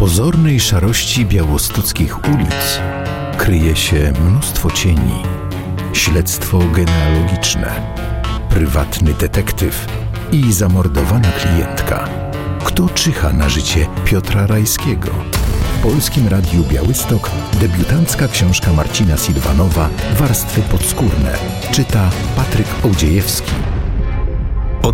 pozornej szarości białostockich ulic kryje się mnóstwo cieni. Śledztwo genealogiczne, prywatny detektyw i zamordowana klientka. Kto czyha na życie Piotra Rajskiego? W Polskim Radiu Białystok debiutancka książka Marcina Silvanowa Warstwy podskórne. Czyta Patryk Ołdziejewski. O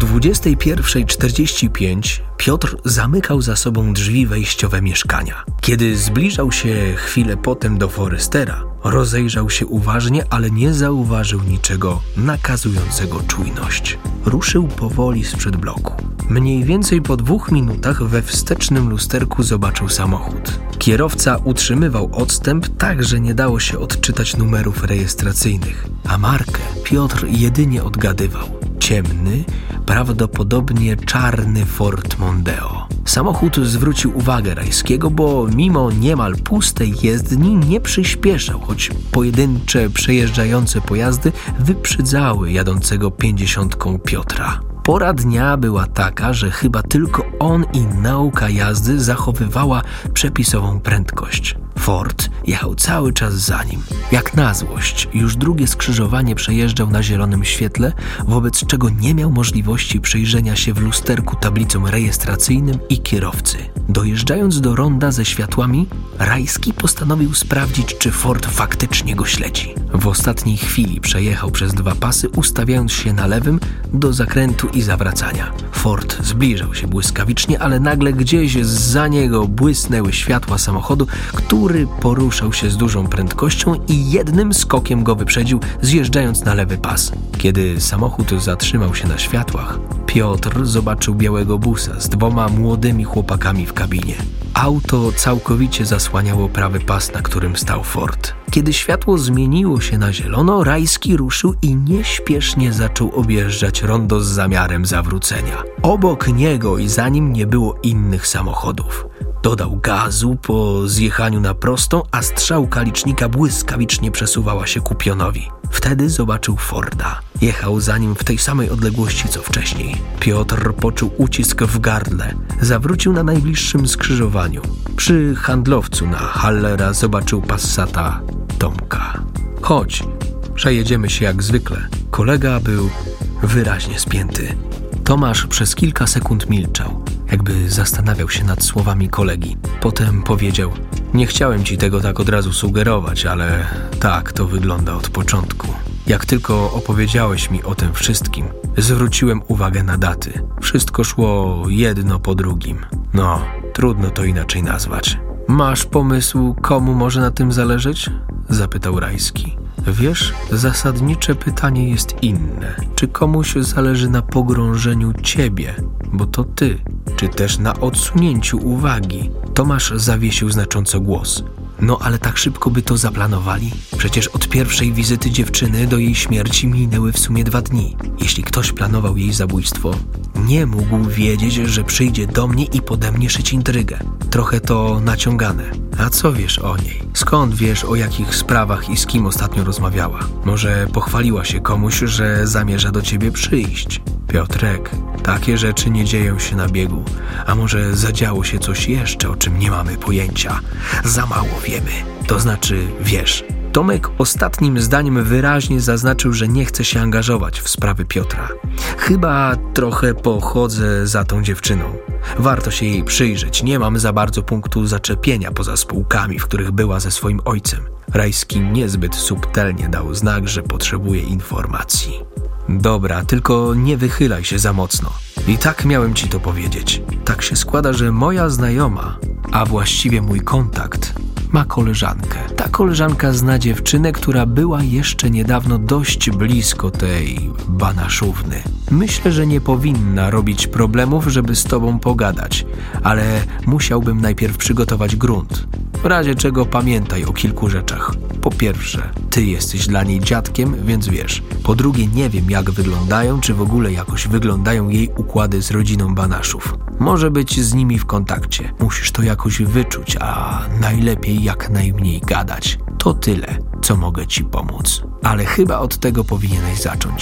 21:45 Piotr zamykał za sobą drzwi wejściowe mieszkania. Kiedy zbliżał się chwilę potem do Forestera, rozejrzał się uważnie, ale nie zauważył niczego nakazującego czujność. Ruszył powoli sprzed bloku. Mniej więcej po 2 minutach we wstecznym lusterku zobaczył samochód. Kierowca utrzymywał odstęp tak, że nie dało się odczytać numerów rejestracyjnych, a markę Piotr jedynie odgadywał. Ciemny, prawdopodobnie czarny Ford Mondeo. Samochód zwrócił uwagę Rajskiego, bo mimo niemal pustej jezdni nie przyspieszał, choć pojedyncze przejeżdżające pojazdy wyprzedzały jadącego 50 Piotra. Pora dnia była taka, że chyba tylko on i nauka jazdy zachowywała przepisową prędkość. Ford jechał cały czas za nim. Jak na złość, już drugie skrzyżowanie przejeżdżał na zielonym świetle, wobec czego nie miał możliwości przyjrzenia się w lusterku tablicom rejestracyjnym i kierowcy. Dojeżdżając do ronda ze światłami, Rajski postanowił sprawdzić, czy Ford faktycznie go śledzi. W ostatniej chwili przejechał przez 2 pasy, ustawiając się na lewym do zakrętu i zawracania. Ford zbliżał się błyskawicznie, ale nagle gdzieś zza niego błysnęły światła samochodu, który poruszał się z dużą prędkością i jednym skokiem go wyprzedził, zjeżdżając na lewy pas. Kiedy samochód zatrzymał się na światłach, Piotr zobaczył białego busa z 2 młodymi chłopakami w kabinie. Auto całkowicie zasłaniało prawy pas, na którym stał Ford. Kiedy światło zmieniło się na zielono, Rajski ruszył i nieśpiesznie zaczął objeżdżać rondo z zamiarem zawrócenia. Obok niego i za nim nie było innych samochodów. Dodał gazu po zjechaniu na prostą, a strzałka licznika błyskawicznie przesuwała się ku pionowi. Wtedy zobaczył Forda. Jechał za nim w tej samej odległości co wcześniej. Piotr poczuł ucisk w gardle. Zawrócił na najbliższym skrzyżowaniu. Przy handlowcu na Hallera zobaczył Passata Tomka. Chodź, przejedziemy się jak zwykle. Kolega był wyraźnie spięty. Tomasz przez kilka sekund milczał, jakby zastanawiał się nad słowami kolegi. Potem powiedział: nie chciałem ci tego tak od razu sugerować, ale tak to wygląda od początku. Jak tylko opowiedziałeś mi o tym wszystkim, zwróciłem uwagę na daty. Wszystko szło jedno po drugim. No, trudno to inaczej nazwać. Masz pomysł, komu może na tym zależeć? Zapytał Rajski. Wiesz, zasadnicze pytanie jest inne. Czy komuś zależy na pogrążeniu ciebie? Bo to ty. Czy też na odsunięciu uwagi? Tomasz zawiesił znacząco głos. No ale tak szybko by to zaplanowali? Przecież od pierwszej wizyty dziewczyny do jej śmierci minęły w sumie 2 dni. Jeśli ktoś planował jej zabójstwo, nie mógł wiedzieć, że przyjdzie do mnie i pode mnie szyć intrygę. Trochę to naciągane. A co wiesz o niej? Skąd wiesz, o jakich sprawach i z kim ostatnio rozmawiała? Może pochwaliła się komuś, że zamierza do ciebie przyjść? Piotrek, takie rzeczy nie dzieją się na biegu. A może zadziało się coś jeszcze, o czym nie mamy pojęcia? Za mało wiemy. To znaczy, wiesz. Tomek ostatnim zdaniem wyraźnie zaznaczył, że nie chce się angażować w sprawy Piotra. Chyba trochę pochodzę za tą dziewczyną. Warto się jej przyjrzeć. Nie mam za bardzo punktu zaczepienia poza spółkami, w których była ze swoim ojcem. Rajski niezbyt subtelnie dał znak, że potrzebuje informacji. Dobra, tylko nie wychylaj się za mocno. I tak miałem ci to powiedzieć. Tak się składa, że moja znajoma, a właściwie mój kontakt, ma koleżankę. Ta koleżanka zna dziewczynę, która była jeszcze niedawno dość blisko tej banaszówny. Myślę, że nie powinna robić problemów, żeby z tobą pogadać, ale musiałbym najpierw przygotować grunt. W razie czego pamiętaj o kilku rzeczach. Po pierwsze, ty jesteś dla niej dziadkiem, więc wiesz. Po drugie, nie wiem, jak wyglądają, czy w ogóle jakoś wyglądają jej układy z rodziną Banaszów. Może być z nimi w kontakcie. Musisz to jakoś wyczuć, a najlepiej jak najmniej gadać. To tyle, co mogę ci pomóc. Ale chyba od tego powinieneś zacząć.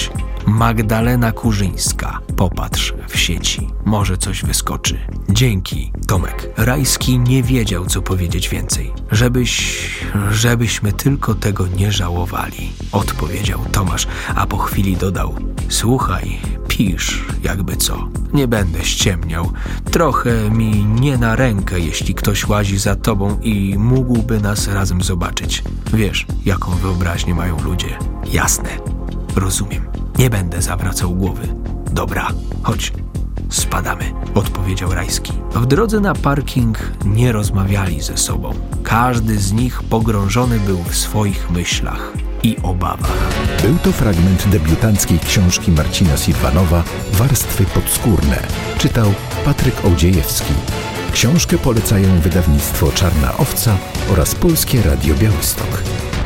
Magdalena Kurzyńska. Popatrz w sieci. Może coś wyskoczy. Dzięki, Tomek. Rajski nie wiedział, co powiedzieć więcej. Żebyśmy tylko tego nie żałowali, odpowiedział Tomasz, a po chwili dodał: słuchaj, pisz, jakby co. Nie będę ściemniał. Trochę mi nie na rękę, jeśli ktoś łazi za tobą i mógłby nas razem zobaczyć. Wiesz, jaką wyobraźnię mają ludzie. Jasne, rozumiem. Nie będę zawracał głowy. Dobra, chodź. Spadamy, odpowiedział Rajski. W drodze na parking nie rozmawiali ze sobą. Każdy z nich pogrążony był w swoich myślach i obawach. Był to fragment debiutanckiej książki Marcina Silvanowa „Warstwy podskórne”. Czytał Patryk Ołdziejewski. Książkę polecają wydawnictwo Czarna Owca oraz Polskie Radio Białystok.